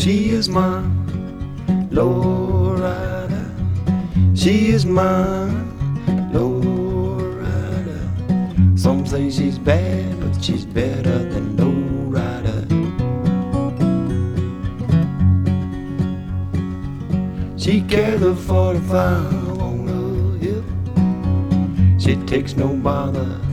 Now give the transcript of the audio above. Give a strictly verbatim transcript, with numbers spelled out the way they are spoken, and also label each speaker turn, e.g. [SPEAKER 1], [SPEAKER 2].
[SPEAKER 1] She is my lowrider. She is my lowrider. Some say she's bad, but she's better than lowrider. She carries a forty-five on her hip. She takes no bother